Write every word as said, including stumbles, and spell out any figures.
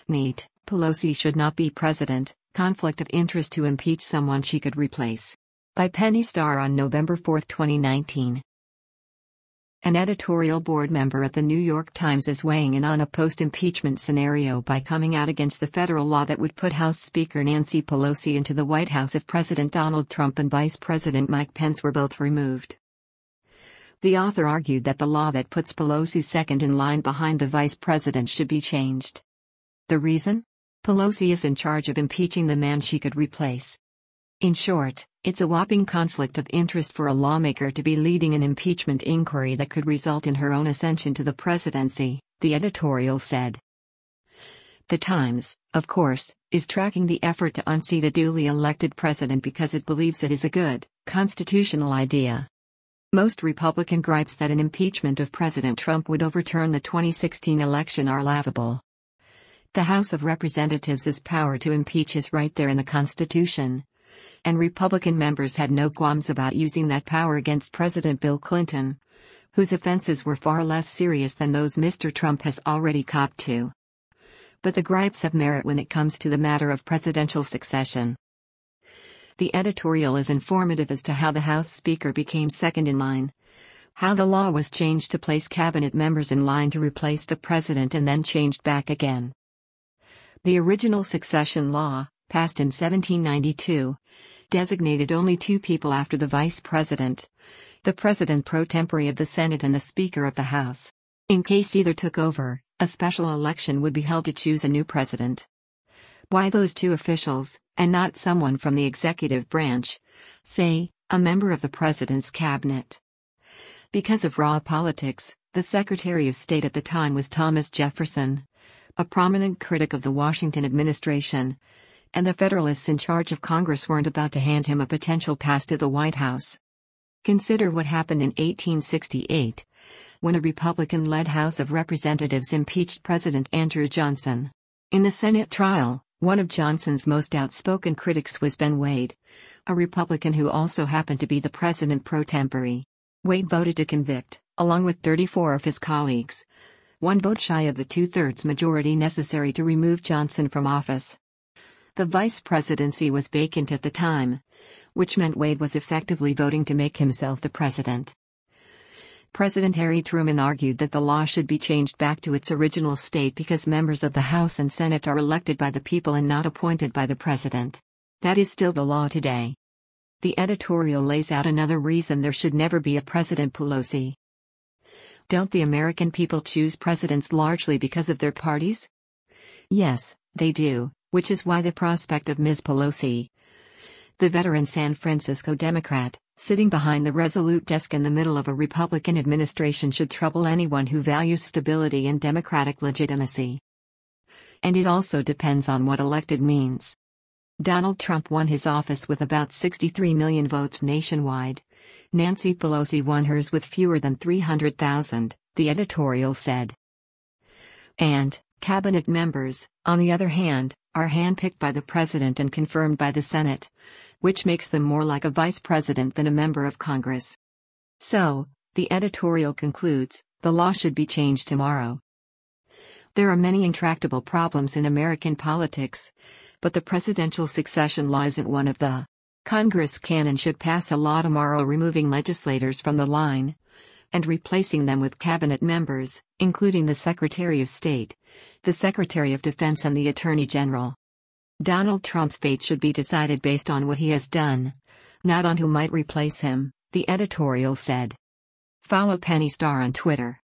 Neat, Pelosi should not be president, conflict of interest to impeach someone she could replace. By Penny Starr on November fourth, twenty nineteen. An editorial board member at the New York Times is weighing in on a post-impeachment scenario by coming out against the federal law that would put House Speaker Nancy Pelosi into the White House if President Donald Trump and Vice President Mike Pence were both removed. The author argued that the law that puts Pelosi second in line behind the vice president should be changed. The reason? Pelosi is in charge of impeaching the man she could replace. In short, it's a whopping conflict of interest for a lawmaker to be leading an impeachment inquiry that could result in her own ascension to the presidency, the editorial said. The Times, of course, is tracking the effort to unseat a duly elected president because it believes it is a good, constitutional idea. Most Republican gripes that an impeachment of President Trump would overturn the twenty sixteen election are laughable. The House of Representatives' power to impeach is right there in the Constitution. And Republican members had no qualms about using that power against President Bill Clinton, whose offenses were far less serious than those Mister Trump has already copped to. But the gripes have merit when it comes to the matter of presidential succession. The editorial is informative as to how the House Speaker became second in line, how the law was changed to place cabinet members in line to replace the president and then changed back again. The original succession law, passed in seventeen ninety-two, designated only two people after the vice president, the president pro tempore of the Senate and the Speaker of the House. In case either took over, a special election would be held to choose a new president. Why those two officials, and not someone from the executive branch, say, a member of the president's cabinet? Because of raw politics, the Secretary of State at the time was Thomas Jefferson, a prominent critic of the Washington administration, and the Federalists in charge of Congress weren't about to hand him a potential pass to the White House. Consider what happened in eighteen sixty-eight, when a Republican-led House of Representatives impeached President Andrew Johnson. In the Senate trial, one of Johnson's most outspoken critics was Ben Wade, a Republican who also happened to be the president pro tempore. Wade voted to convict, along with thirty-four of his colleagues, one vote shy of the two-thirds majority necessary to remove Johnson from office. The vice presidency was vacant at the time, which meant Wade was effectively voting to make himself the president. President Harry Truman argued that the law should be changed back to its original state because members of the House and Senate are elected by the people and not appointed by the president. That is still the law today. The editorial lays out another reason there should never be a President Pelosi. Don't the American people choose presidents largely because of their parties? Yes, they do. Which is why the prospect of Miz Pelosi, the veteran San Francisco Democrat, sitting behind the resolute desk in the middle of a Republican administration should trouble anyone who values stability and democratic legitimacy. And it also depends on what elected means. Donald Trump won his office with about sixty-three million votes nationwide. Nancy Pelosi won hers with fewer than three hundred thousand, the editorial said. And cabinet members, on the other hand, are handpicked by the president and confirmed by the Senate, which makes them more like a vice president than a member of Congress. So, the editorial concludes, the law should be changed tomorrow. There are many intractable problems in American politics, but the presidential succession law isn't one of the. Congress can and should pass a law tomorrow removing legislators from the line, and replacing them with cabinet members, including the Secretary of State, the Secretary of Defense and the Attorney General. Donald Trump's fate should be decided based on what he has done, not on who might replace him, the editorial said. Follow Penny Starr on Twitter.